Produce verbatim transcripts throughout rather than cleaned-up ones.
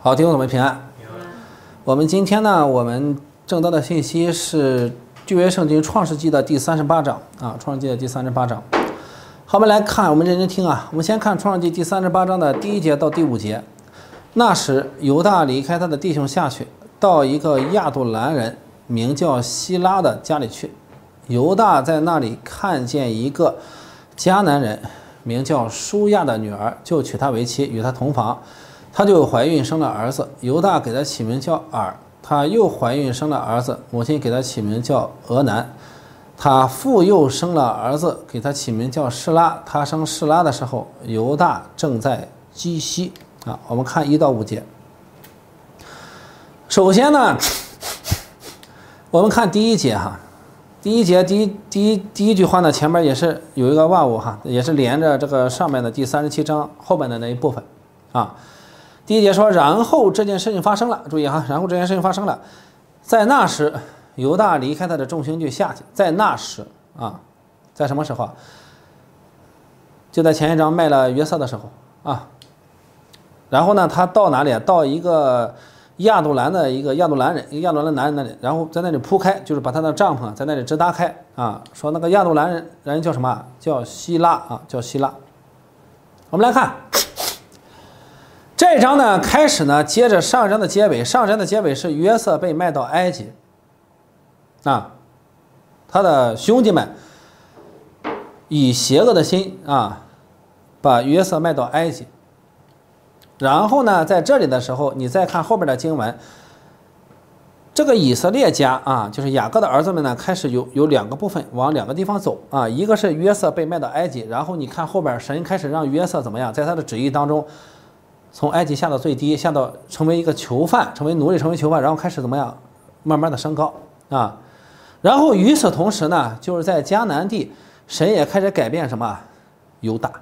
好，弟兄姊妹平安。我们今天呢，我们正道的信息是旧约圣经创世纪的第三十八章啊，创世纪的第三十八章。好，我们来看，我们认真听啊。我们先看创世纪第三十八章的第一节到第五节。那时，犹大离开他的弟兄下去，到一个亚杜兰人名叫希拉的家里去。犹大在那里看见一个迦南人名叫舒亚的女儿，就娶她为妻，与她同房。她就怀孕生了儿子，犹大给她起名叫尔。她又怀孕生了儿子，母亲给她起名叫俄南。她父又生了儿子，给她起名叫示拉。她生示拉的时候，犹大正在基西啊。我们看一到五节。首先呢，我们看第一节哈，第一节第一第一第一句话呢，前面也是有一个万物哈，也是连着这个上面的第三十七章后面的那一部分啊。第一节说，然后这件事情发生了，注意哈，然后这件事情发生了，在那时，犹大离开他的众兄弟下去，在那时啊，在什么时候啊？就在前一章卖了约瑟的时候啊。然后呢，他到哪里啊？到一个亚杜兰的一个亚杜兰人，一个亚杜兰男人那里，然后在那里铺开，就是把他的帐篷在那里支搭开啊。说那个亚杜兰人人叫什么？叫希拉啊，叫希拉。我们来看。这一章呢，开始呢，接着上一章的结尾。上一章的结尾是约瑟被卖到埃及，啊，他的兄弟们以邪恶的心啊，把约瑟卖到埃及。然后呢，在这里的时候，你再看后边的经文，这个以色列家啊，就是雅各的儿子们呢，开始有有两个部分往两个地方走啊，一个是约瑟被卖到埃及，然后你看后边神开始让约瑟怎么样，在他的旨意当中。从埃及下到最低，下到成为一个囚犯，成为奴隶，成为囚犯，然后开始怎么样，慢慢的升高啊。然后与此同时呢，就是在迦南地，神也开始改变什么？犹大，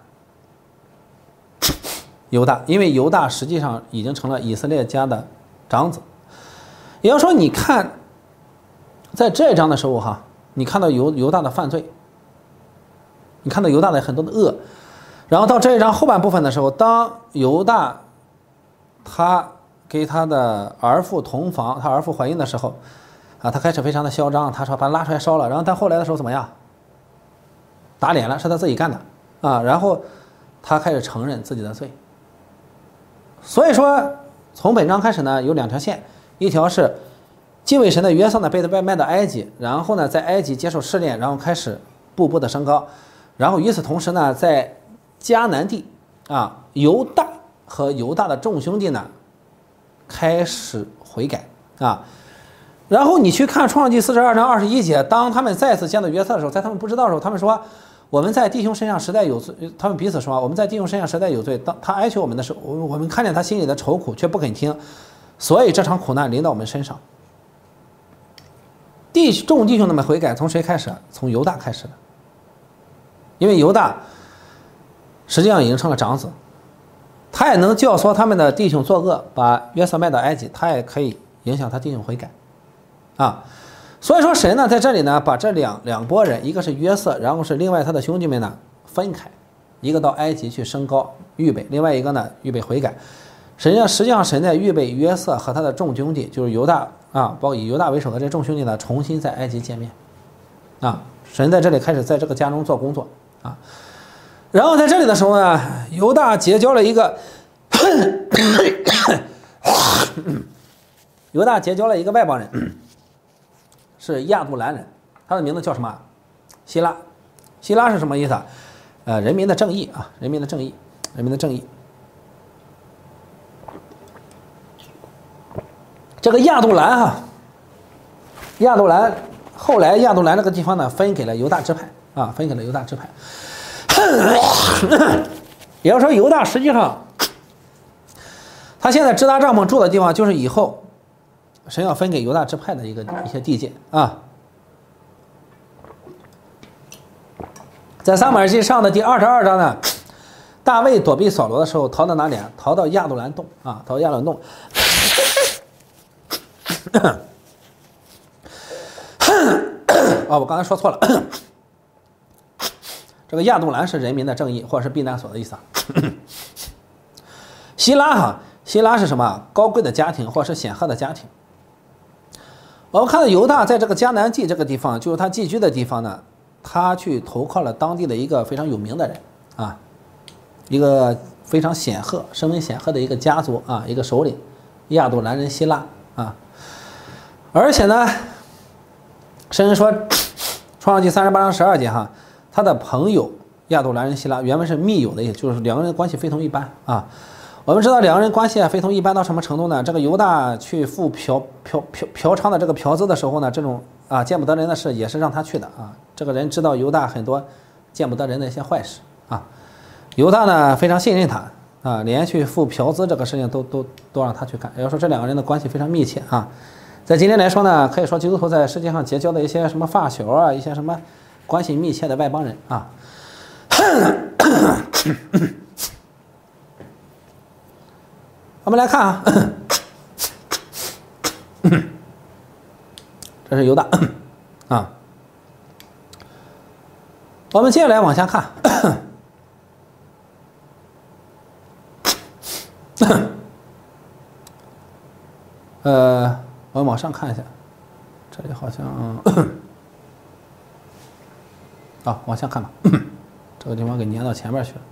犹大，因为犹大实际上已经成了以色列家的长子。也就是说，你看，在这一章的时候哈，你看到犹犹大的犯罪，你看到犹大的很多的恶。然后到这一章后半部分的时候，当犹大他给他的儿妇同房，他儿妇怀孕的时候，啊，他开始非常的嚣张，他说把他拉出来烧了。然后但后来的时候怎么样？打脸了，是他自己干的啊。然后他开始承认自己的罪。所以说，从本章开始呢，有两条线，一条是敬畏神的约瑟呢被他卖到埃及，然后呢在埃及接受试炼，然后开始步步的升高。然后与此同时呢，在迦南地啊，犹大和犹大的众兄弟呢，开始悔改啊。然后你去看创世纪四十二章二十一节，当他们再次见到约瑟的时候，在他们不知道的时候，他们说我们在弟兄身上实在有罪，他们彼此说我们在弟兄身上实在有罪。当他哀求我们的时候，我们看见他心里的愁苦，却不肯听，所以这场苦难临到我们身上。弟众弟兄们悔改从谁开始？从犹大开始的，因为犹大。实际上已经成了长子，他也能教唆他们的弟兄作恶，把约瑟卖到埃及，他也可以影响他弟兄悔改，啊，所以说神呢在这里呢把这两两拨人，一个是约瑟，然后是另外他的兄弟们呢分开，一个到埃及去升高预备，另外一个呢预备悔改。实际上实际上神在预备约瑟和他的众兄弟，就是犹大啊，包括以犹大为首的这众兄弟呢，重新在埃及见面，啊，神在这里开始在这个家中做工作啊。然后在这里的时候呢，犹大结交了一个犹大结交了一个外邦人，是亚杜兰人，他的名字叫什么？希拉。希拉是什么意思啊？呃，人民的正义啊，人民的正义，人民的正义。这个亚杜兰哈，亚杜兰后来亚杜兰这个地方呢，分给了犹大支派啊，分给了犹大支派。也就是说，犹大实际上，他现在支搭帐篷住的地方，就是以后神要分给犹大支派的一个一些地界啊。在撒母耳记上的第二十二章呢，大卫躲避扫罗的时候，逃到哪里啊？逃到亚杜兰洞啊，逃到亚杜兰洞。哦，我刚才说错了。这个亚杜兰是人民的正义，或者是避难所的意思啊。希拉哈， 希拉是什么？高贵的家庭或是显赫的家庭。我们看到犹大在这个迦南地这个地方，就是他寄居的地方呢，他去投靠了当地的一个非常有名的人啊，一个非常显赫、声名显赫的一个家族啊，一个首领亚杜兰人希拉啊。而且呢，圣经说，创世纪三十八章十二节哈，他的朋友亚杜兰人希拉原文是密友的意思，就是两个人关系非同一般啊。我们知道两个人关系啊非同一般到什么程度呢？这个犹大去付嫖嫖嫖嫖娼的这个嫖资的时候呢，这种啊见不得人的事也是让他去的啊。这个人知道犹大很多见不得人的一些坏事啊，犹大呢非常信任他啊，连去付嫖资这个事情都都都让他去干。也就是说这两个人的关系非常密切啊。在今天来说呢，可以说基督徒在世界上结交的一些什么发小啊，一些什么关系密切的外邦人啊。我们来看啊，这是犹大啊。我们接下来往下看，呃，我们往上看一下，这里好像啊，往下看吧，这个地方给粘到前面去了。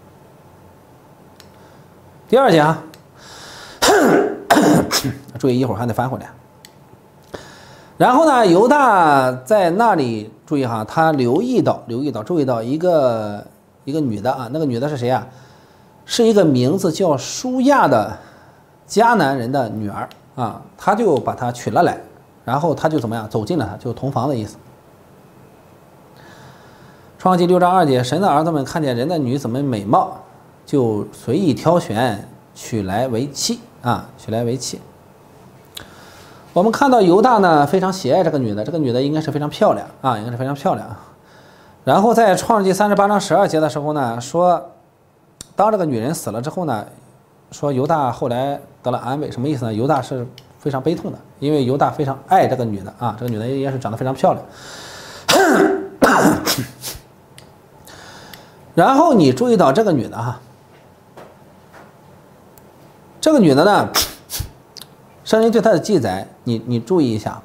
第二节啊。注意一会儿还得翻回来。然后呢，犹大在那里注意哈，他留意到留意到注意到一个一个女的啊，那个女的是谁啊？是一个名字叫舒亚的迦南人的女儿啊，他就把她娶了来，然后他就怎么样走进了她，就同房的意思。创世纪六章二节，神的儿子们看见人的女子们美貌，就随意挑选，娶来为妻啊，娶来为妻。我们看到犹大呢非常喜爱这个女的，这个女的应该是非常漂亮啊，应该是非常漂亮。然后在创世纪三十八章十二节的时候呢，说当这个女人死了之后呢，说犹大后来得了安慰，什么意思呢？犹大是非常悲痛的，因为犹大非常爱这个女的啊，这个女的也是长得非常漂亮。然后你注意到这个女的哈，这个女的呢，圣经对她的记载，你你注意一下，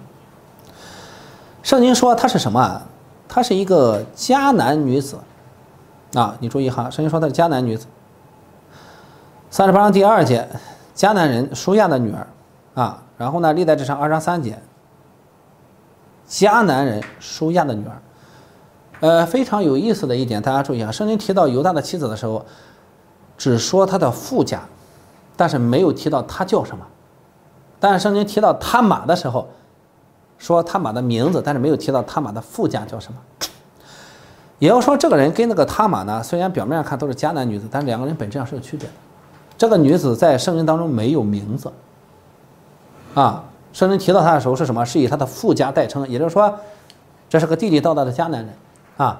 圣经说她是什么？她是一个迦南女子啊，你注意哈，圣经说她是迦南女子。三十八章第二节，迦南人舒亚的女儿啊，然后呢，历代志上二章三节，迦南人舒亚的女儿。呃，非常有意思的一点，大家注意啊，圣经提到犹大的妻子的时候，只说他的父家，但是没有提到他叫什么。但是圣经提到他玛的时候，说他玛的名字，但是没有提到他玛的父家叫什么。也就是说，这个人跟那个他玛呢，虽然表面上看都是迦南女子，但是两个人本质上是有区别的。这个女子在圣经当中没有名字啊，圣经提到她的时候是什么？是以她的父家代称，也就是说，这是个地地道道的迦南人啊。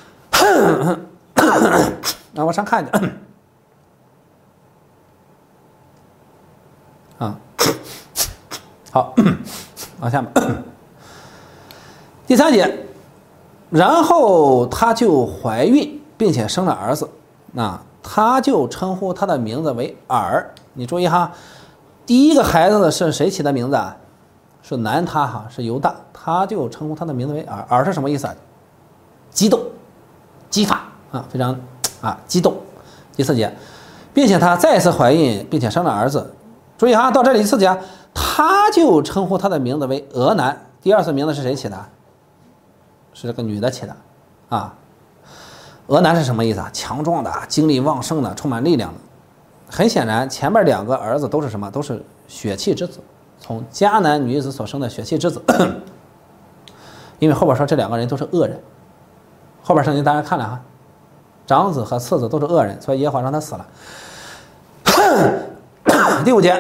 那往上看一点啊，好，往下面第三节，然后她就怀孕，并且生了儿子，那她就称呼她的名字为尔。你注意哈，第一个孩子的是谁起的名字啊？是男他哈，是犹大，他就称呼他的名字为尔。尔是什么意思啊？激动、激发啊，非常啊激动。第四节，并且她再次怀孕，并且生了儿子。注意哈，到这里第四节，他就称呼他的名字为俄南。第二次名字是谁起的？是这个女的起的啊。俄南是什么意思啊？强壮的、精力旺盛的、充满力量的。很显然，前面两个儿子都是什么？都是血气之子，从迦南女子所生的血气之子。因为后边说这两个人都是恶人，后边圣经大家看了哈，长子和次子都是恶人，所以耶和华让他死了。第五节，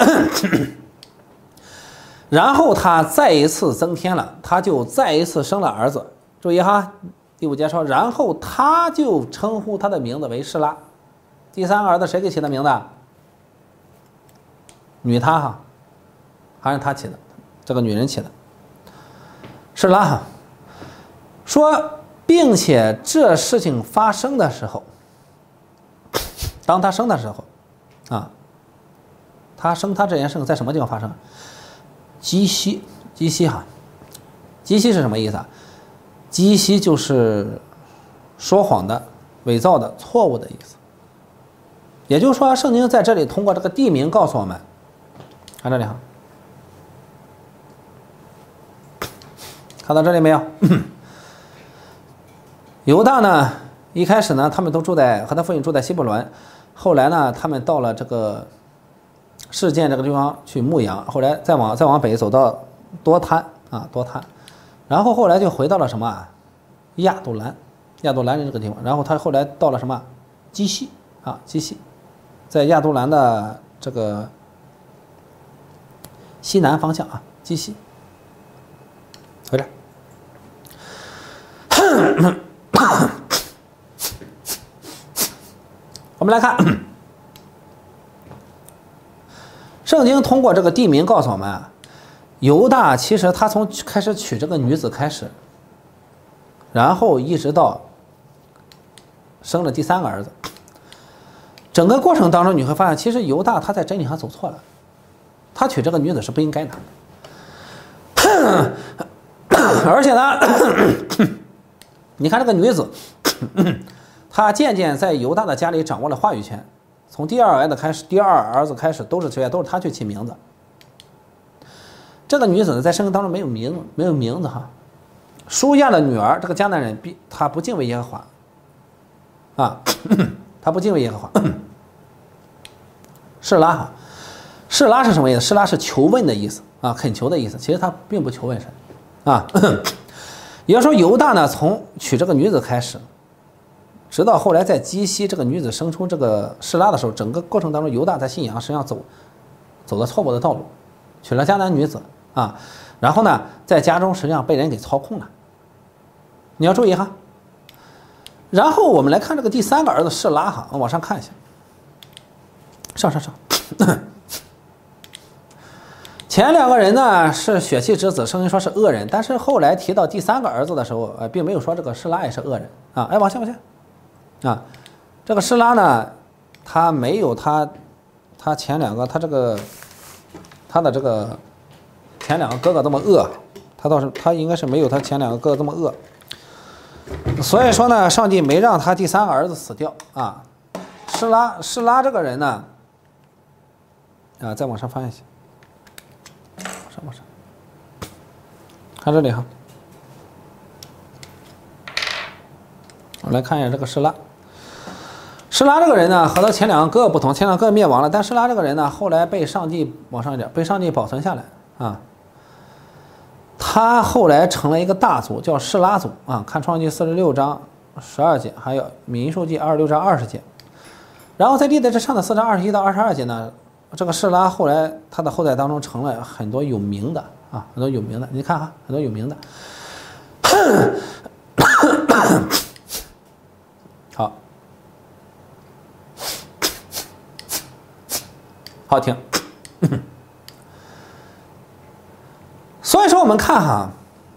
然后他再一次增添了，他就再一次生了儿子。注意哈，第五节说，然后他就称呼他的名字为示拉。第三个儿子谁给起的名字？女他哈，还是他起的，这个女人起的，示拉哈。说，并且这事情发生的时候，当他生的时候，啊， 他生他这件事情在什么地方发生？基西，基西哈，基西是什么意思啊？基西就是说谎的、伪造的、错误的意思。也就是说，圣经在这里通过这个地名告诉我们，看这里哈，看到这里没有？犹大呢，一开始呢，他们都住在和他父亲住在希伯伦，后来呢，他们到了这个示剑这个地方去牧羊，后来再往再往北走到多滩啊，多滩，然后后来就回到了什么啊？亚杜兰，亚杜兰人这个地方，然后他后来到了什么？基西啊，基西，在亚杜兰的这个西南方向啊，基西，回来。我们来看，圣经通过这个地名告诉我们啊，犹大其实他从开始娶这个女子开始，然后一直到生了第三个儿子，整个过程当中你会发现，其实犹大他在真理上走错了，他娶这个女子是不应该的，而且呢，你看这个女子，她渐渐在犹大的家里掌握了话语权。从第二儿子开始，第二儿子开始都是这些，都是他去起名字。这个女子呢，在圣经当中没有名字，没有名字哈。舒亚的女儿，这个迦南人，必他不敬畏耶和华，啊，他不敬畏耶和华。示拉哈，示拉是什么意思？示拉是求问的意思啊，恳求的意思。其实他并不求问神，啊。也就是说，犹大呢，从娶这个女子开始，直到后来在基西这个女子生出这个示拉的时候，整个过程当中，犹大在信仰实际上走走了错误的道路，娶了迦南女子啊，然后呢，在家中实际上被人给操控了。你要注意哈。然后我们来看这个第三个儿子示拉哈，往上看一下，上上上。前两个人呢是血气之子，圣经说是恶人，但是后来提到第三个儿子的时候，呃，并没有说这个示拉也是恶人啊。哎，往下往下，啊，这个示拉呢，他没有他，他前两个他这个，他的这个前两个哥哥这么恶，他倒是他应该是没有他前两个哥哥这么恶，所以说呢，上帝没让他第三个儿子死掉啊。示拉示拉这个人呢，啊，再往上翻一下。上不上？看这里哈，我来看一下这个示拉。示拉这个人呢，和他前两个哥哥不同，前两个哥哥灭亡了，但示拉这个人呢，后来被上帝往上一点，被上帝保存下来啊。他后来成了一个大族，叫示拉族啊。看创世纪四十六章十二节，还有民数记二十六章二十节。然后在历代志上的四章二十一到二十二节呢。这个示拉后来他的后代当中成了很多有名的啊，很多有名的，你看哈，很多有名的。好，好听。所以说我们看哈，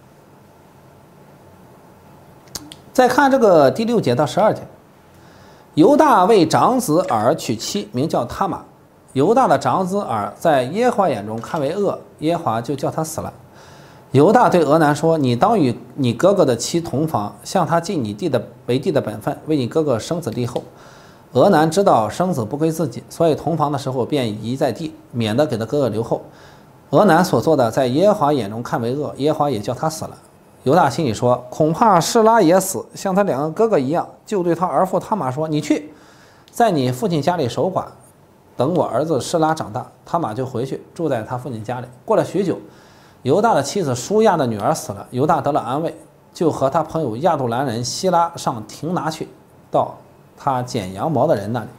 再看这个第六节到十二节，犹大为长子尔娶妻，名叫他玛。犹大的长子尔在耶和华眼中看为恶，耶和华就叫他死了。犹大对俄南说：“你当与你哥哥的妻同房，向他尽你弟的为弟的本分，为你哥哥生子立后。”俄南知道生子不归自己，所以同房的时候便移在地，免得给他哥哥留后。俄南所做的，在耶和华眼中看为恶，耶和华也叫他死了。犹大心里说：“恐怕示拉也死，像他两个哥哥一样。”就对他儿父他玛说：“你去，在你父亲家里守寡。等我儿子示拉长大，他玛就回去住在他父亲家里。”过了许久，犹大的妻子舒亚的女儿死了，犹大得了安慰，就和他朋友亚杜兰人希拉上亭拿去，到他剪羊毛的人那里。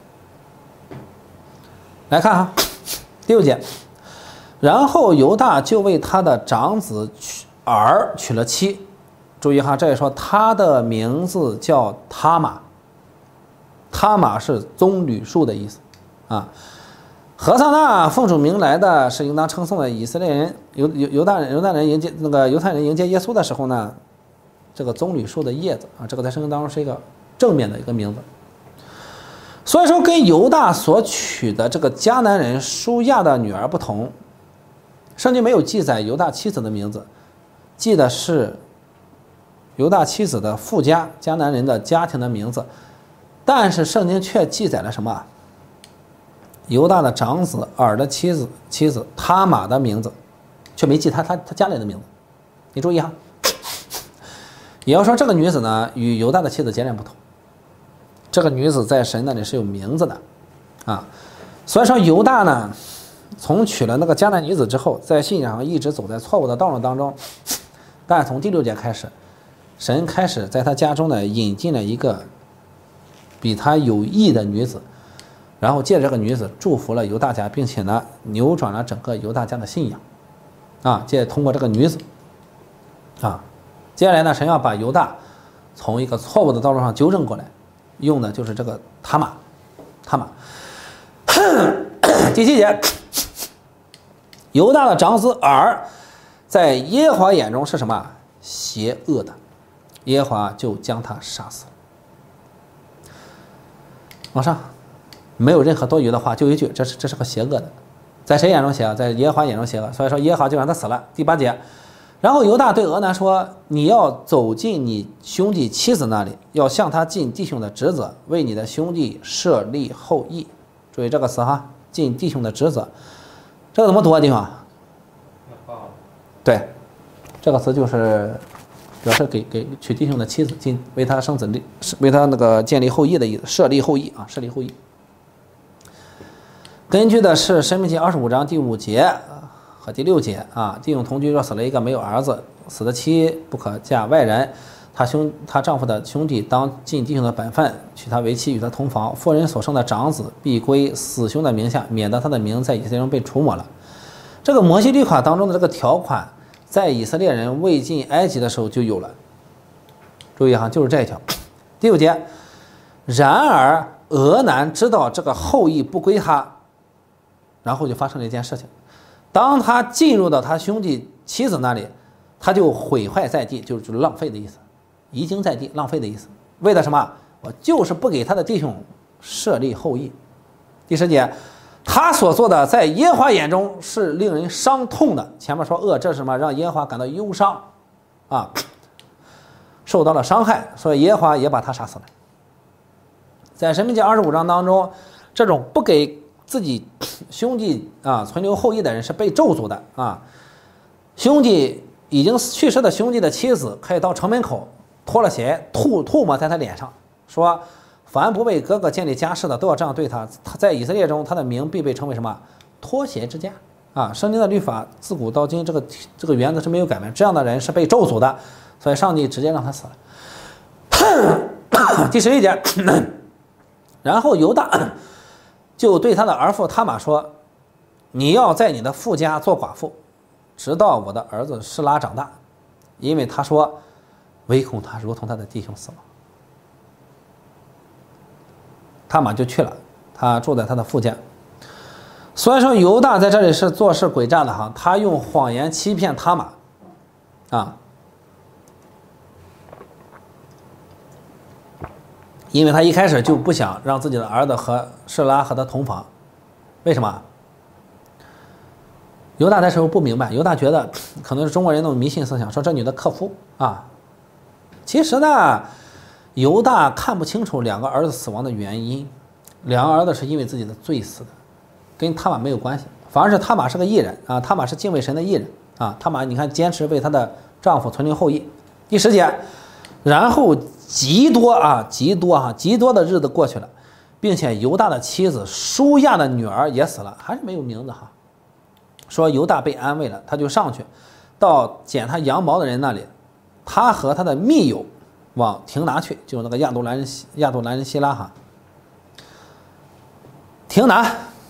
来看哈，第六节，然后犹大就为他的长子儿娶了妻。注意哈，这里说他的名字叫他玛，他玛是棕榈树的意思。啊，何塞纳奉主名来的是应当称颂的。以色列人犹犹犹大人犹大人迎接那个犹太人迎接耶稣的时候呢，这个棕榈树的叶子啊，这个在圣经当中是一个正面的一个名字。 所以说，跟犹大所娶的这个迦南人舒亚的女儿不同，圣经没有记载犹大妻子的名字，记的是犹大妻子的富家迦南人的家庭的名字，但是圣经却记载了什么？犹大的长子尔的妻子妻子他玛的名字，却没记他他他家里的名字。你注意哈，也要说这个女子呢与犹大的妻子截然不同，这个女子在神那里是有名字的啊。所以说犹大呢，从娶了那个迦南女子之后，在信仰上一直走在错误的道路当中，但从第六节开始，神开始在他家中呢引进了一个比他有益的女子，然后借着这个女子祝福了犹大家，并且呢扭转了整个犹大家的信仰啊，借通过这个女子啊，接下来呢神要把犹大从一个错误的道路上纠正过来，用的就是这个他玛他玛第七节，犹大的长子尔在耶和华眼中是什么？邪恶的，耶和华就将他杀死了。往上，没有任何多余的话，就一句，这是这是个邪恶的，在谁眼中邪恶？在耶和华眼中邪恶，所以说耶和华就让他死了。第八节，然后犹大对俄南说：“你要走进你兄弟妻子那里，要向他尽弟兄的职责，为你的兄弟设立后裔。”注意这个词哈，尽弟兄的职责，这个怎么读啊，弟兄？对，这个词就是表示给给娶弟兄的妻子，尽为他生子立，为他那个建立后裔的意思，设立后裔啊，设立后裔。根据的是《申命记》二十五章第五节和第六节啊，弟兄同居若死了一个没有儿子，死的妻不可嫁外人，他兄他丈夫的兄弟当尽弟兄的本分，娶她为妻，与他同房。妇人所生的长子必归死兄的名下，免得他的名在以色列中被除抹了。这个摩西律法当中的这个条款，在以色列人未进埃及的时候就有了。注意哈，就是这一条。第五节，然而俄南知道这个后裔不归他，然后就发生了一件事情。当他进入到他兄弟妻子那里，他就毁坏在地，就是浪费的意思，遗精在地，浪费的意思。为了什么？我就是不给他的弟兄设立后裔。第十节，他所做的在耶和华眼中是令人伤痛的。前面说恶，这是什么？让耶和华感到忧伤啊，受到了伤害，所以耶和华也把他杀死了。在申命记二十五章当中，这种不给自己兄弟啊存留后裔的人是被咒诅的啊。兄弟已经去世的兄弟的妻子可以到城门口脱了鞋吐吐沫在他脸上，说凡不为哥哥建立家室的都要这样对他。他在以色列中他的名必被称为什么？脱鞋之家啊。圣经的律法自古到今这个这个原则是没有改变，这样的人是被咒诅的，所以上帝直接让他死了。第十一节，然后犹大就对他的儿妇他玛说：“你要在你的父家做寡妇，直到我的儿子示拉长大，因为他说，唯恐他如同他的弟兄死亡。”他玛就去了，他住在他的父家。所以说犹大在这里是做事诡诈的哈，他用谎言欺骗他玛啊，因为他一开始就不想让自己的儿子和示拉和他同房。为什么？犹大那时候不明白，犹大觉得可能是中国人那种迷信思想，说这女的克夫啊。其实呢，犹大看不清楚两个儿子死亡的原因，两个儿子是因为自己的罪死的，跟他玛没有关系。反而是他玛是个义人啊，他玛是敬畏神的义人啊。他玛你看坚持为她的丈夫存留后裔。第十节，然后极多啊极多啊极多的日子过去了，并且犹大的妻子舒亚的女儿也死了，还是没有名字哈。说犹大被安慰了，他就上去到剪他羊毛的人那里，他和他的密友往亭拿去，就是那个亚杜兰人亚杜兰人希拉哈。亭拿，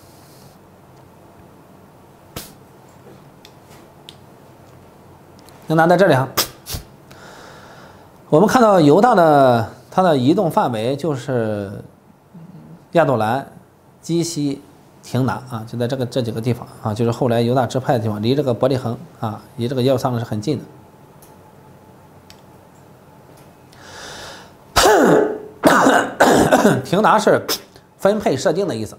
亭拿在这里哈。我们看到犹大的他的移动范围就是亚杜兰、基西、亭拿啊，就在这个这几个地方啊，就是后来犹大支派的地方，离这个伯利恒啊，离这个耶路撒冷是很近的。亭拿是分配设定的意思。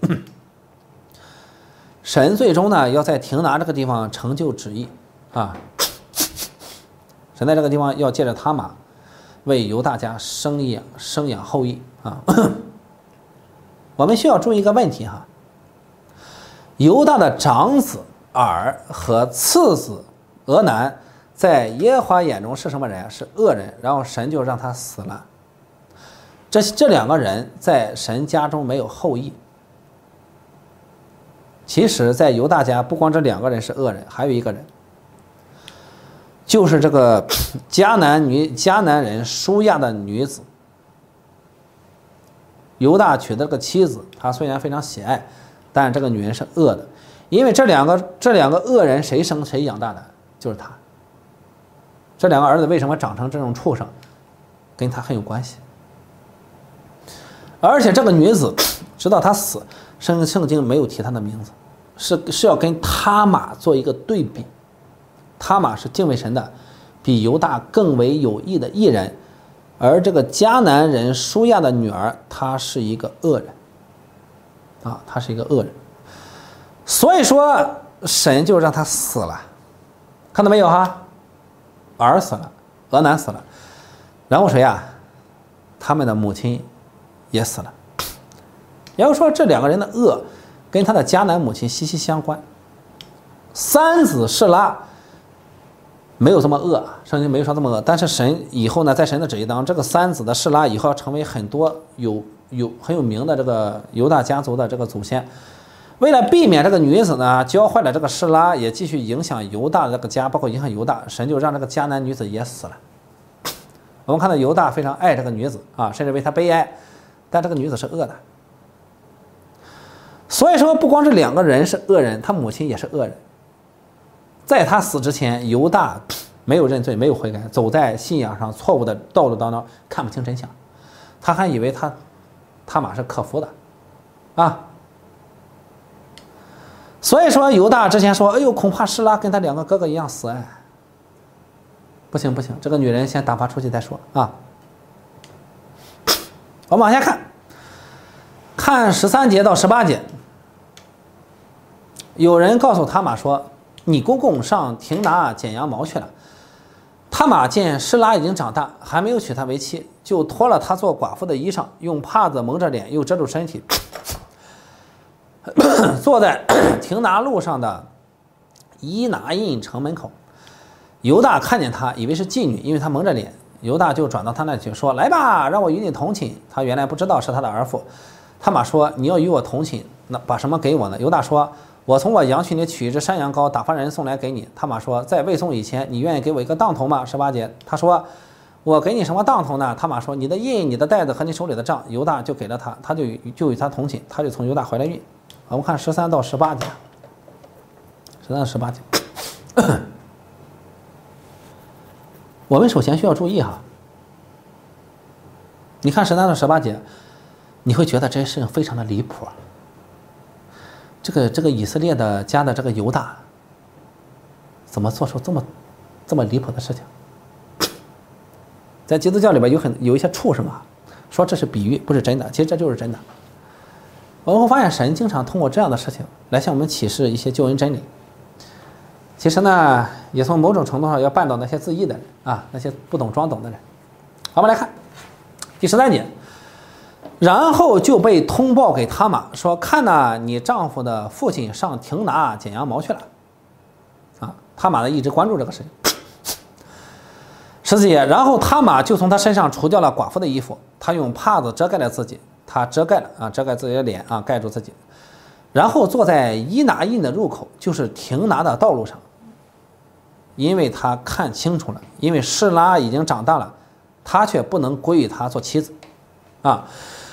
神最终呢要在亭拿这个地方成就旨意啊，神在这个地方要借着他玛为犹大家生养生养后裔啊。我们需要注意一个问题哈，犹大的长子尔和次子俄南在耶和华眼中是什么人？是恶人，然后神就让他死了。这这两个人在神家中没有后裔。其实在犹大家不光这两个人是恶人，还有一个人就是这个迦南女迦南人舒亚的女子。犹大娶的这个妻子，他虽然非常喜爱，但这个女人是恶的，因为这两个这两个恶人谁生谁养大的？就是他。这两个儿子为什么长成这种畜生，跟他很有关系。而且这个女子直到她死，圣圣经没有提她的名字，是是要跟他玛做一个对比。他玛是敬畏神的，比犹大更为有益的义人，而这个迦南人舒亚的女儿，她是一个恶人啊，她是一个恶人。所以说神就让她死了，看到没有哈？儿死了，俄南死了，然后谁呀？他们的母亲也死了。也就是说，这两个人的恶跟他的迦南母亲息息相关。三子示拉没有这么恶，圣经没有说这么恶，但是神以后呢，在神的旨意当中，这个三子的示拉以后要成为很多有有很有名的这个犹大家族的这个祖先。为了避免这个女子呢教坏了这个示拉，也继续影响犹大的这个家，包括影响犹大，神就让这个迦南女子也死了。我们看到犹大非常爱这个女子啊，甚至为她悲哀，但这个女子是恶的。所以说，不光这两个人是恶人，他母亲也是恶人。在他死之前，犹大没有认罪，没有悔改，走在信仰上错误的道路当中，看不清真相，他还以为他他玛是可夫的啊。所以说犹大之前说，哎呦，恐怕示拉跟他两个哥哥一样死哎。不行不行，这个女人先打发出去再说啊。我们往下看，看十三节到十八节。有人告诉他玛说，你公公上亭拿剪羊毛去了。他玛见示拉已经长大，还没有娶她为妻，就脱了她做寡妇的衣裳，用帕子蒙着脸，又遮住身体，坐在亭拿路上的伊拿印城门口。犹大看见他，以为是妓女，因为他蒙着脸。犹大就转到他那里去，说，来吧，让我与你同寝。他原来不知道是他的儿妇。他玛说，你要与我同寝，那把什么给我呢？犹大说，我从我羊群里取一只山羊羔，打发人送来给你。他玛说，在未送以前，你愿意给我一个当头吗？十八节，他说，我给你什么当头呢？他玛说，你的印、你的袋子和你手里的杖。犹大就给了他，他就就与他同寝，他就从犹大怀了孕。我们看十三到十八节，十三到十八节。我们首先需要注意哈，你看十三到十八节，你会觉得这些事情非常的离谱。这个这个以色列的家的这个犹大，怎么做出这么这么离谱的事情？在基督教里边有很有一些畜生啊，说这是比喻，不是真的，其实这就是真的。我们会发现神经常通过这样的事情来向我们启示一些救恩真理。其实呢，也从某种程度上要绊倒那些自义的人啊，那些不懂装懂的人。好，我们来看第十三节，然后就被通报给他玛说，看呐，你丈夫的父亲上亭拿剪羊毛去了。啊，他玛呢一直关注这个事情。十四节，然后他玛就从他身上除掉了寡妇的衣服，他用帕子遮盖了自己，他遮盖了啊，遮盖自己的脸啊，盖住自己。然后坐在伊拿印的入口，就是亭拿的道路上，因为他看清楚了，因为示拉已经长大了，他却不能归于他做妻子啊。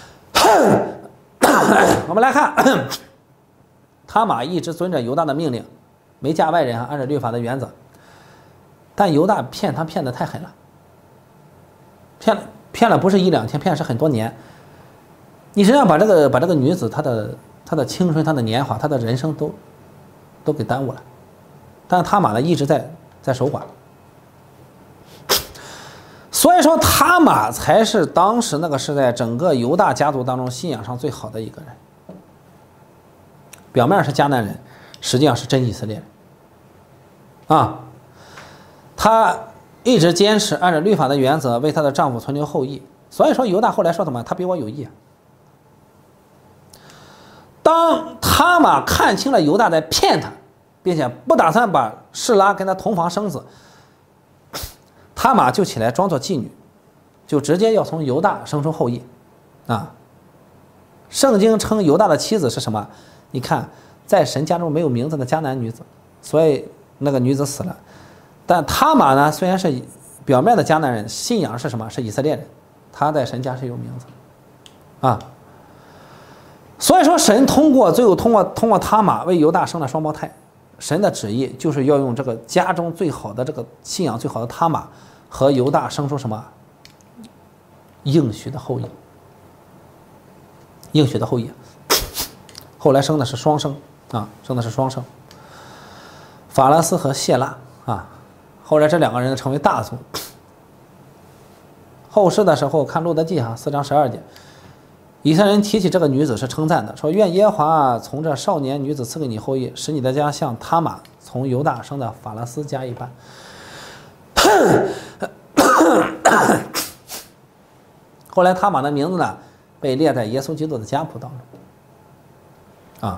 我们来看，他玛一直遵着犹大的命令，没嫁外人啊，按照律法的原则。但犹大骗他骗得太狠了，骗了骗了不是一两天，骗是很多年。你实际上把这个把这个女子她的她的青春、她的年华、她的人生都都给耽误了。但是他玛呢一直在在守寡。 所以说他玛才是当时那个时代整个犹大家族当中信仰上最好的一个人。表面是迦南人，实际上是真以色列人啊。他一直坚持按照律法的原则为她的丈夫存留后裔，所以说犹大后来说什么？他比我有义啊。当他玛看清了犹大在骗他，并且不打算把示拉跟他同房生子，他玛就起来装作妓女，就直接要从犹大生出后裔啊。圣经称犹大的妻子是什么？你看，在神家中没有名字的迦南女子，所以那个女子死了。但他玛呢，虽然是表面的迦南人，信仰是什么？是以色列人，他在神家是有名字啊。所以说，神通过最后通过通过他玛为犹大生了双胞胎，神的旨意就是要用这个家中最好的这个信仰最好的他玛和犹大生出什么？应许的后裔，应许的后裔。后来生的是双生啊，生的是双生，法拉斯和谢拉啊。后来这两个人成为大族。后世的时候看路德记哈四章十二节，以色列人提起这个女子是称赞的，说愿耶和华从这少年女子赐给你后裔，使你的家像他玛从犹大生的法拉斯家一般。后来他玛的名字呢被列在耶稣基督的家谱当中。啊，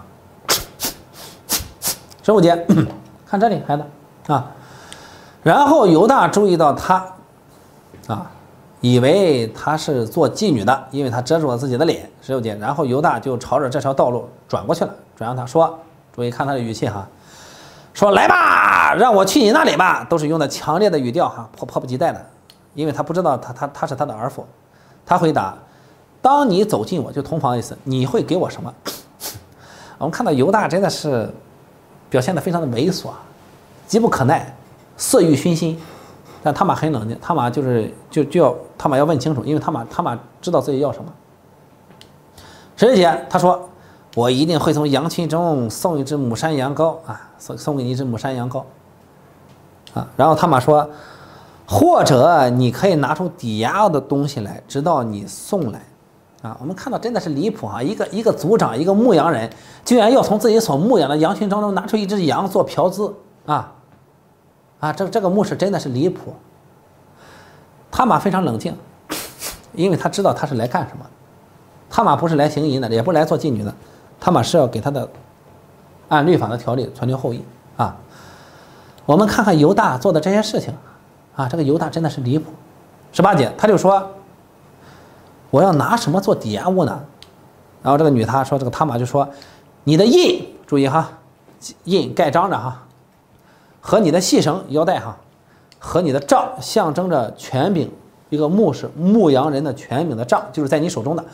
十五节，看这里，孩子啊。然后犹大注意到他，啊，以为他是做妓女的，因为他遮住了自己的脸。十六节，然后犹大就朝着这条道路转过去了，转让他说，注意看他的语气哈，说来吧，让我去你那里吧，都是用的强烈的语调哈，迫迫不及待的，因为他不知道他他他是他的儿妇。他回答，当你走近我，就同房的意思，你会给我什么？我们看到犹大真的是表现得非常的猥琐，急不可耐，色欲熏心。但他玛很冷静，他玛就是就就要他玛要问清楚，因为他玛他玛知道自己要什么。十一节他说：“我一定会从羊群中送一只母山羊羔啊，送送给你一只母山羊羔啊。”然后他玛说：“或者你可以拿出抵押的东西来，直到你送来。”啊，我们看到真的是离谱啊！一个一个族长，一个牧羊人，居然要从自己所牧养的羊群当中拿出一只羊做嫖资啊！啊，这这个牧师真的是离谱。他玛非常冷静，因为他知道他是来干什么。他玛不是来行淫的，也不是来做妓女的，他玛是要给他的按律法的条例传留后裔啊。我们看看犹大做的这些事情啊，这个犹大真的是离谱。十八节他就说。我要拿什么做抵押物呢？然后这个女他说，这个他玛就说，你的印，注意哈，印盖章着哈，和你的细绳腰带哈，和你的杖象征着权柄，一个牧师牧羊人的权柄的杖，就是在你手中的。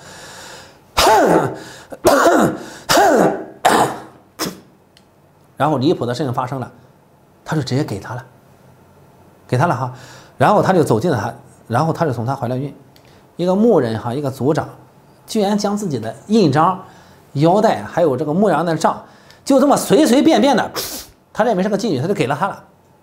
然后离谱的事情发生了，他就直接给他了，给他了哈，然后他就走进了他，然后他就从他怀了孕。一个牧人哈，一个族长，居然将自己的印章、腰带，还有这个牧羊的杖，就这么随随便便的，他认为是个妓女，他就给了他了。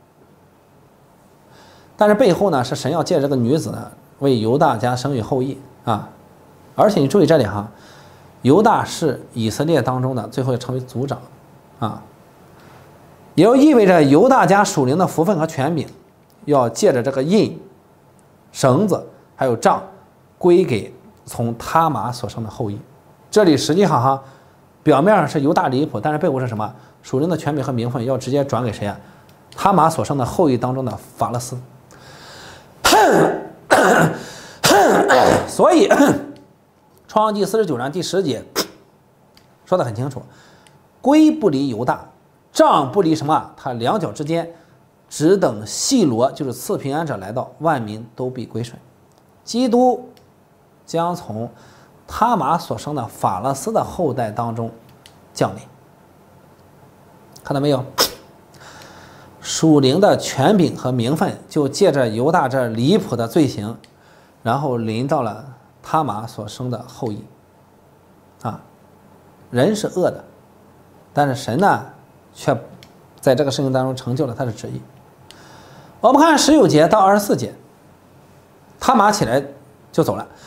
但是背后呢，是神要借这个女子呢，为犹大家生育后裔啊。而且你注意这里哈，犹大是以色列当中的最后成为族长啊，也就意味着犹大家属灵的福分和权柄，要借着这个印、绳子还有杖。归给从他玛所生的后裔。这里实际上哈，表面上是犹大离谱，但是背后是什么？属灵的权柄和名分要直接转给谁啊？他玛所生的后裔当中的法勒斯。所以创世纪四十九章第十节说得很清楚，龟不离犹大，杖不离什么？他两脚之间，只等细罗，就是赐平安者来到，万民都必归顺。基督将从他玛所生的法勒斯的后代当中降临，看到没有？属灵的权柄和名分就借着犹大这离谱的罪行，然后临到了他玛所生的后裔。啊，人是恶的，但是神呢，却在这个事情当中成就了他的旨意。我们看十九节到二十四节。 他玛起来就走了，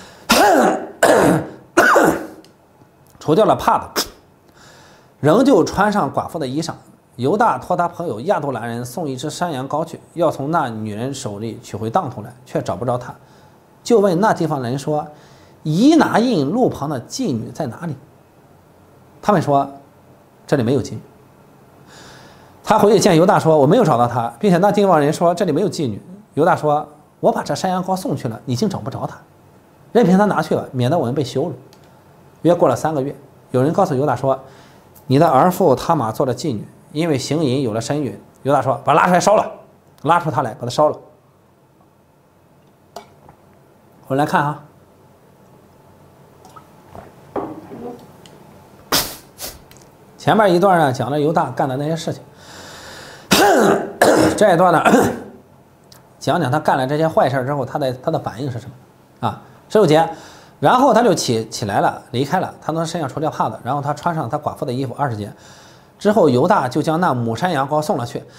除掉了帕子，仍旧穿上寡妇的衣裳。犹大托他朋友亚杜兰人送一只山羊羔去，要从那女人手里取回当头来，却找不着他，就问那地方人说：“以拿印路旁的妓女在哪里？”他们说：“这里没有妓女。”他回去见犹大说：“我没有找到他，并且那地方人说这里没有妓女。”犹大说：“我把这山羊羔送去了，你竟找不着他，任凭他拿去吧，免得我们被羞辱。”约过了三个月，有人告诉犹大说：“你的儿妇他玛做了妓女，因为行淫有了身孕。”犹大说：“把他拉出来烧了，拉出他来，把他烧了。”我们来看啊，前面一段呢讲了犹大干的那些事情，这一段呢讲讲他干了这些坏事之后他的他的反应是什么啊？十六节，然后他就起起来了，离开了，他从身上除掉帕子，然后他穿上他寡妇的衣服。二十节之后，犹大就将那母山羊羔送了去，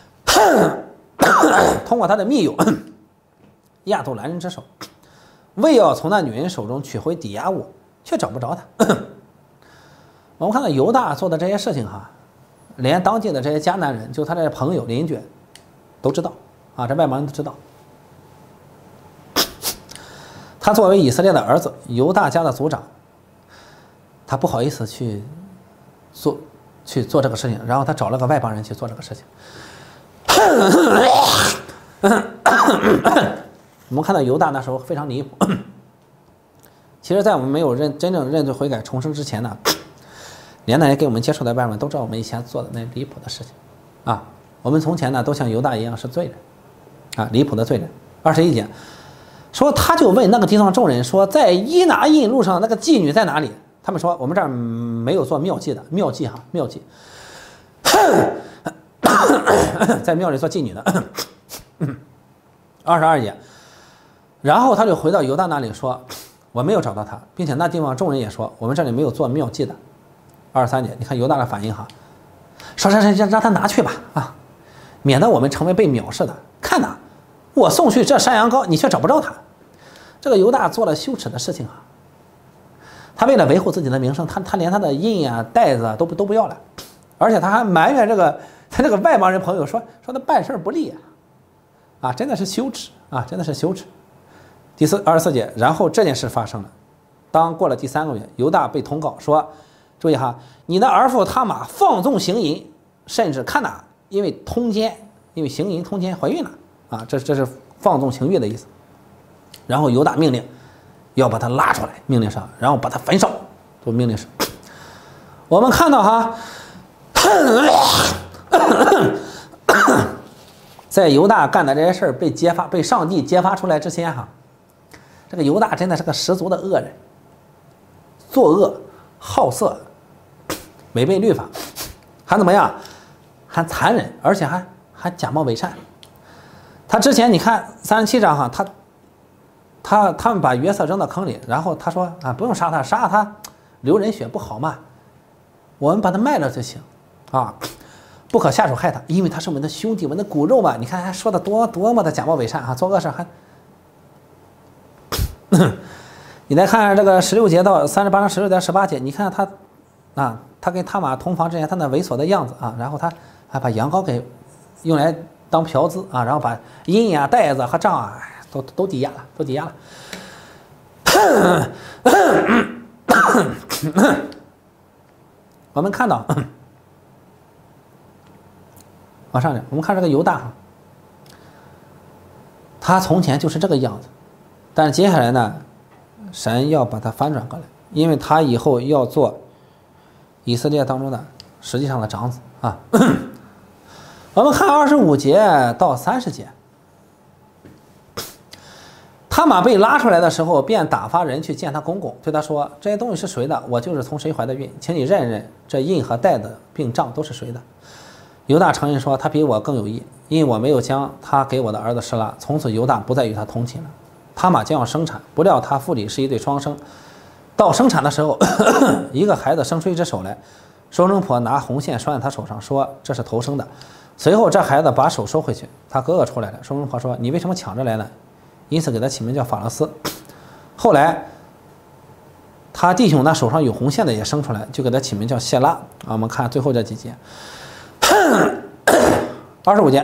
通过他的密友亚杜兰人之手，为要从那女人手中取回抵押物，却找不着他。我们看到犹大做的这些事情哈，连当地的这些迦南人，就他的朋友邻居都知道啊，这外邦人都知道。他作为以色列的儿子，犹大家的族长，他不好意思去做去做这个事情，然后他找了个外邦人去做这个事情。我们看到犹大那时候非常离谱。其实，在我们没有认真正认罪悔改重生之前呢，连那些给我们接触的外邦人都知道我们以前做的那离谱的事情啊。我们从前呢都像犹大一样是罪人啊，离谱的罪人。二十一节说，他就问那个地方众人说，在伊拿印路上那个妓女在哪里？他们说我们这儿没有做庙妓的，庙妓哈，庙妓，在庙里做妓女的。二十二节，然后他就回到犹大那里说，我没有找到他，并且那地方众人也说我们这里没有做庙妓的。二十三节，你看犹大的反应哈，说让让让他拿去吧啊，免得我们成为被藐视的。看呐，我送去这山羊羔，你却找不着他。这个犹大做了羞耻的事情啊，他为了维护自己的名声，他他连他的印啊袋子啊都不都不要了，而且他还埋怨这个他这个外邦人朋友说说他办事不利啊，啊真的是羞耻啊，真的是羞耻。第四二十四节，然后这件事发生了，当过了第三个月，犹大被通告说，注意哈，你的儿妇他玛放纵行淫，甚至看哪，因为通奸，因为行淫通奸怀孕了啊，这这是放纵情欲的意思。然后犹大命令要把他拉出来，命令上，然后把他焚烧，都命令上。我们看到哈，在犹大干的这些事儿被揭发，被上帝揭发出来之前哈，这个犹大真的是个十足的恶人，作恶好色，违背律法，还怎么样？还残忍，而且还还假冒伪善。他之前你看三十七章哈，他他他们把约瑟扔到坑里，然后他说啊，不用杀他，杀了他流人血不好嘛，我们把他卖了就行啊，不可下手害他，因为他是我们的兄弟，我们的骨肉嘛。你看还说的多多么的假冒伪善啊，做恶事还。你来看这个十六节到三十八章十六节十八节，你看他啊，他跟他玛同房之前他那猥琐的样子啊，然后他还把羊羔给用来当嫖资啊，然后把银啊袋子和账啊都都抵押了，都抵押了。我们看到往上点，我们看这个犹大，他从前就是这个样子，但是接下来呢，神要把他翻转过来，因为他以后要做以色列当中的实际上的长子啊。我们看二十五节到三十节，他玛被拉出来的时候，便打发人去见他公公，对他说：“这些东西是谁的？我就是从谁怀的孕，请你认认这印和带的并账都是谁的。”犹大承认说：“他比我更有义，因为我没有将他给我的儿子施拉。”从此犹大不再与他同寝了。他玛将要生产，不料他腹里是一对双生。到生产的时候，一个孩子生出一只手来，收生婆拿红线拴在他手上，说：“这是头生的。”随后这孩子把手收回去，他哥哥出来了。收生婆说：“你为什么抢着来呢？ 因此给他起名叫法勒斯。后来他弟兄呢手上有红线的也生出来，就给他起名叫谢拉啊。我们看最后这几节，二十五节，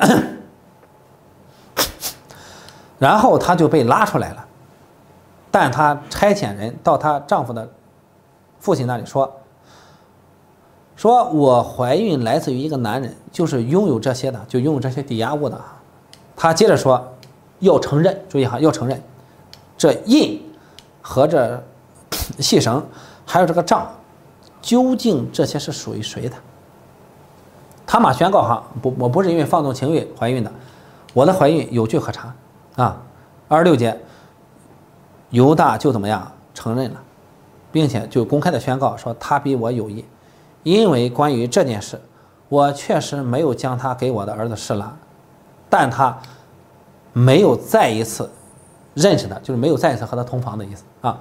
然后他就被拉出来了，但她差遣人到她丈夫的父亲那里说。说我怀孕来自于一个男人，就是拥有这些的，就拥有这些抵押物的。他接着说，要承认，注意哈，要承认这印和这细绳，还有这个杖，究竟这些是属于谁的？他玛宣告哈，不，我不是因为放纵情欲怀孕的，我的怀孕有据可查啊。二十六节，犹大就怎么样承认了，并且就公开的宣告说他比我有益。因为关于这件事，我确实没有将他给我的儿子示拉，但他没有再一次认识他，就是没有再一次和他同房的意思啊。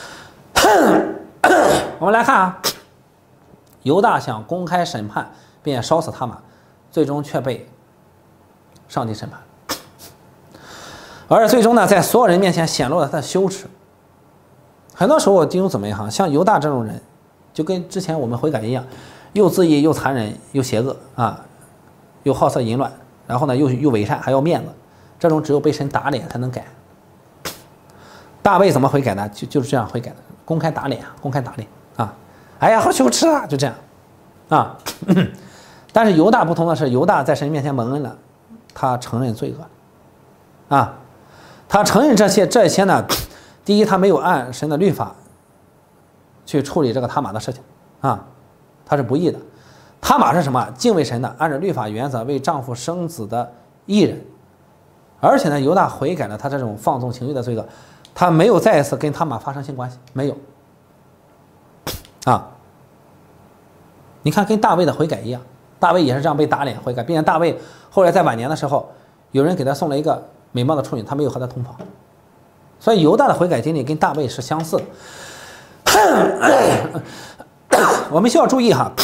我们来看啊，犹大想公开审判并烧死他玛，最终却被上帝审判，而最终呢，在所有人面前显露了他的羞耻。很多时候弟兄姊妹哈，像犹大这种人，就跟之前我们悔改一样，又自义又残忍又邪恶啊，又好色淫乱，然后呢又又伪善还要面子，这种只有被神打脸才能改。大卫怎么悔改呢？就就是这样悔改的，公开打脸，公开打脸啊！哎呀，好羞耻啊！就这样啊。但是犹大不同的是，犹大在神面前蒙恩了，他承认罪恶啊，他承认这些这些呢，第一，他没有按神的律法去处理这个他玛的事情啊，他是不义的。他玛是什么？敬畏神的，按照律法原则为丈夫生子的义人。而且呢，犹大悔改了他这种放纵情欲的罪恶，他没有再一次跟他玛发生性关系，没有啊。你看，跟大卫的悔改一样，大卫也是这样被打脸悔改，并且大卫后来在晚年的时候，有人给他送了一个美貌的处女，他没有和他同房。所以犹大的悔改经历跟大卫是相似的。我们需要注意哈，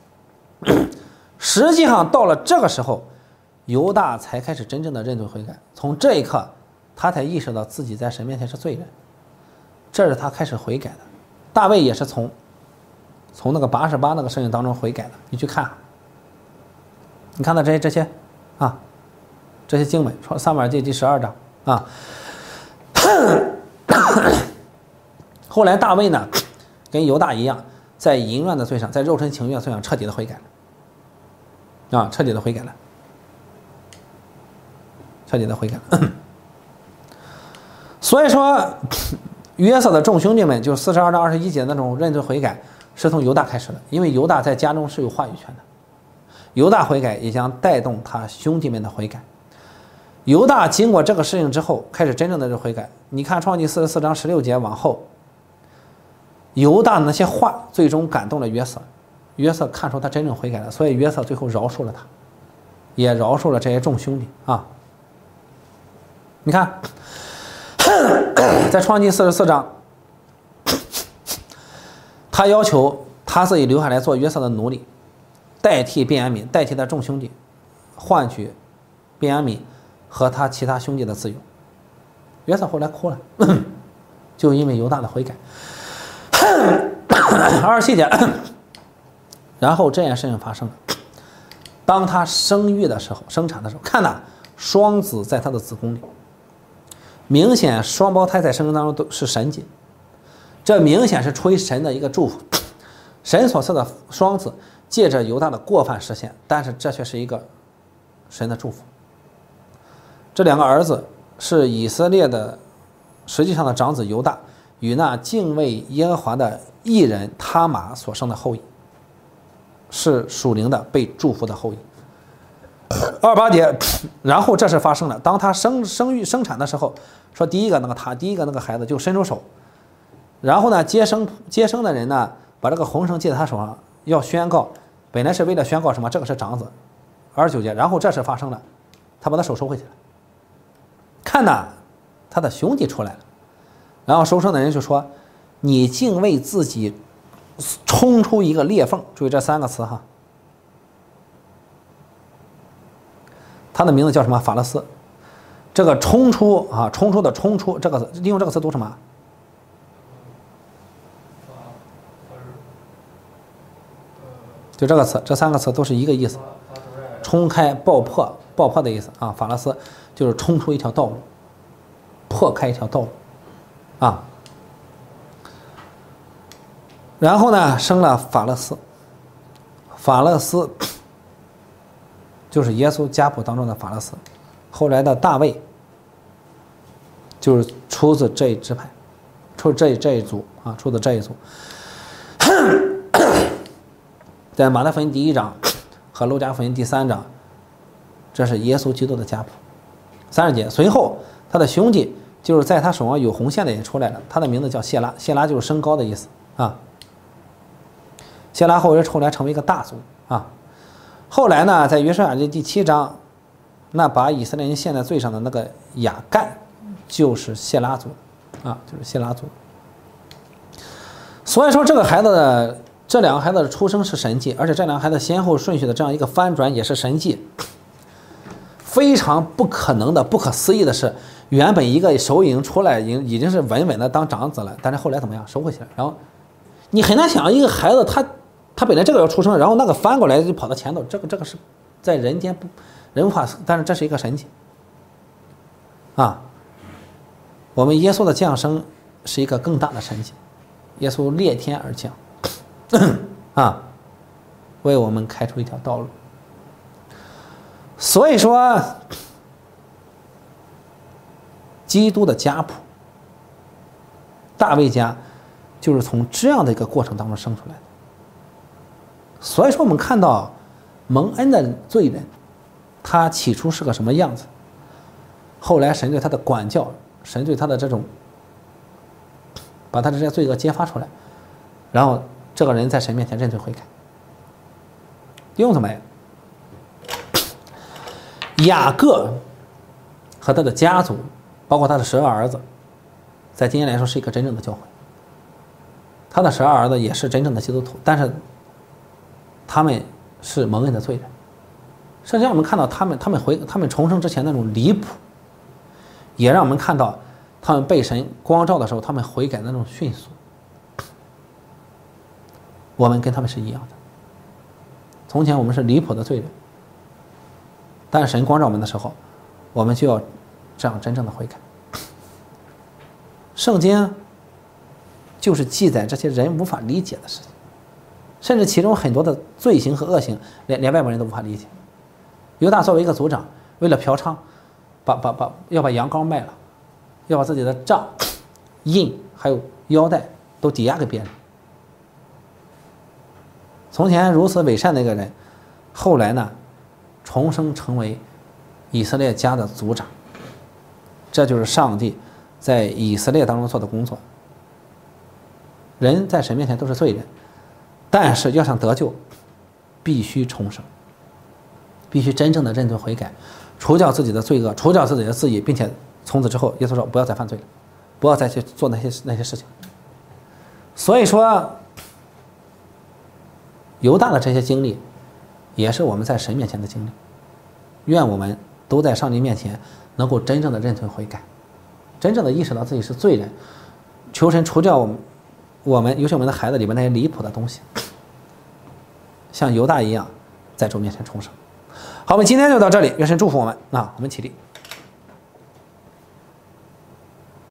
实际上到了这个时候，犹大才开始真正的认罪悔改。从这一刻，他才意识到自己在神面前是罪人，这是他开始悔改的。大卫也是从从那个八十八那个事情当中悔改的。你去看，你看到这些这些啊，这些经文，说撒母耳记第十二章啊。后来大卫呢，跟犹大一样，在淫乱的罪上，在肉身情欲的罪上彻底的悔改了，啊，彻底的悔改了，彻底的悔改了。所以说，约瑟的众兄弟们，就四十二到二十一节那种认罪悔改，是从犹大开始的，因为犹大在家中是有话语权的，犹大悔改也将带动他兄弟们的悔改。犹大经过这个事情之后，开始真正的这悔改。你看创记四十四章十六节往后，犹大那些话最终感动了约瑟，约瑟看出他真正悔改了，所以约瑟最后饶恕了他，也饶恕了这些众兄弟啊。你看，在创记四十四章，他要求他自己留下来做约瑟的奴隶，代替便雅悯，代替他众兄弟，换取便雅悯和他其他兄弟的自由。约瑟后来哭了，就因为犹大的悔改。二十七节，然后这件事情发生了。当他生育的时候，生产的时候，看呐，双子在他的子宫里，明显双胞胎在生命当中都是神迹，这明显是出于神的一个祝福。神所赐的双子借着犹大的过犯实现，但是这却是一个神的祝福。这两个儿子是以色列的实际上的长子犹大与那敬畏耶和华的义人他玛所生的后裔，是属灵的被祝福的后裔。二十八节，然后这事发生了，当他生生育生产的时候，说第一个那个他第一个那个孩子就伸出手，然后呢接生接生的人呢把这个红绳系在他手上，要宣告，本来是为了宣告什么？这个是长子。二十九节，然后这事发生了，他把他手收回去了。看呐，他的兄弟出来了，然后收生的人就说：“你竟为自己冲出一个裂缝。”注意这三个词哈。他的名字叫什么？法勒斯。 这个冲出啊，冲出的冲出这个词，利用这个词读什么？就这个词，这三个词都是一个意思，冲开、爆破、爆破的意思啊。法勒斯就是冲出一条道路，破开一条道路啊。然后呢，生了法勒斯，法勒斯就是耶稣家谱当中的法勒斯，后来的大卫就是出自这一支派，出这这一族啊，出自这一族。在马太福音第一章和路加福音第三章，这是耶稣基督的家谱。三十节，随后他的兄弟就是在他手上有红线的也出来了，他的名字叫谢拉，谢拉就是升高的意思啊。谢拉后来后来成为一个大族啊。后来呢，在约书亚记第七章，那把以色列人陷在罪上的那个亚干，就是谢拉族啊，就是谢拉族。所以说这个孩子的。这两个孩子的出生是神迹，而且这两个孩子先后顺序的这样一个翻转也是神迹。非常不可能的、不可思议的是，原本一个手已经出来，已经已经是稳稳的当长子了，但是后来怎么样收回去了？然后你很难想，一个孩子他他本来这个要出生，然后那个翻过来就跑到前头，这个这个是在人间不人无法，但是这是一个神迹啊。我们耶稣的降生是一个更大的神迹，耶稣裂天而降。啊，为我们开出一条道路。所以说，基督的家谱，大卫家就是从这样的一个过程当中生出来的。所以说，我们看到蒙恩的罪人，他起初是个什么样子，后来神对他的管教，神对他的这种，把他的这些罪恶揭发出来，然后。这个人在神面前认罪悔改，用什么呀？雅各和他的家族，包括他的十二儿子，在今天来说是一个真正的教会。他的十二儿子也是真正的基督徒，但是他们是蒙恩的罪人。甚至让我们看到他们，他们回他们重生之前那种离谱，也让我们看到他们被神光照的时候，他们悔改的那种迅速。我们跟他们是一样的。从前我们是离谱的罪人，但是神光照我们的时候，我们就要这样真正的悔改。圣经就是记载这些人无法理解的事情，甚至其中很多的罪行和恶行，连连外国人都无法理解。犹大作为一个族长，为了嫖娼，把把把要把羊羔卖了，要把自己的杖、印还有腰带都抵押给别人。从前如此伪善的一个人，后来呢，重生成为以色列家的族长。这就是上帝在以色列当中做的工作。人在神面前都是罪人，但是要想得救，必须重生，必须真正的认罪悔改，除掉自己的罪恶，除掉自己的自义，并且从此之后，耶稣说不要再犯罪了，不要再去做那些那些事情。所以说。犹大的这些经历，也是我们在神面前的经历。愿我们都在上帝面前能够真正的认罪悔改，真正的意识到自己是罪人，求神除掉我们，我们尤其我们的孩子里面那些离谱的东西，像犹大一样，在主面前重生。好，我们今天就到这里，愿神祝福我们。那我们起立。